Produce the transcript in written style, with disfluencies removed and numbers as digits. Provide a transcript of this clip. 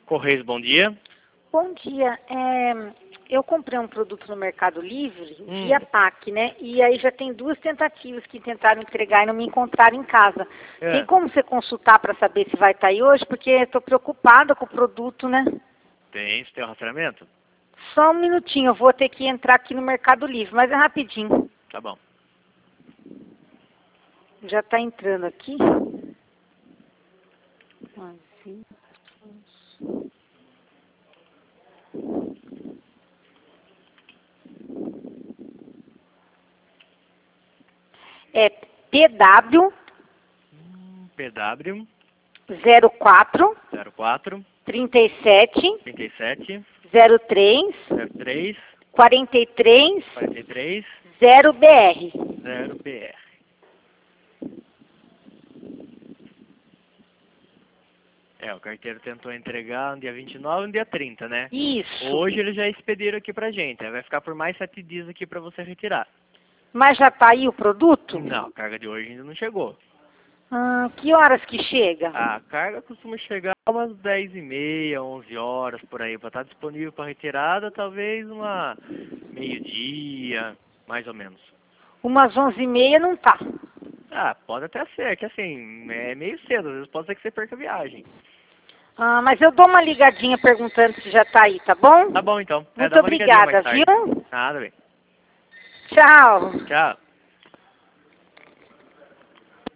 Correios, bom dia. Bom dia. Eu comprei um produto no Mercado Livre, via PAC, né? E aí já tem 2 tentativas que tentaram entregar e não me encontraram em casa. Tem como você consultar para saber se vai estar aí hoje? Porque estou preocupada com o produto, né? Tem, você tem o rastreamento? Só um minutinho, eu vou ter que entrar aqui no Mercado Livre, mas é rapidinho. Tá bom. Já está entrando aqui. É PW PW 04 04 37 37 03 03 43 43 0BR. 0BR. O carteiro tentou entregar no dia 29 e no dia 30, né? Isso. Hoje eles já expediram aqui pra gente. Vai ficar por mais 7 dias aqui pra você retirar. Mas já está aí o produto? Não, a carga de hoje ainda não chegou. Que horas que chega? A carga costuma chegar umas 10h30, 11 horas por aí. Para estar disponível para retirada, talvez uma meio-dia, mais ou menos. Umas 11h30 não tá. Pode até ser, que assim, é meio cedo. Às vezes pode ser que você perca a viagem. Mas eu dou uma ligadinha perguntando se já está aí, tá bom? Tá bom, então. Muito Dá uma ligadinha obrigada, mais tarde. viu? Nada, bem. Tchau. Tchau.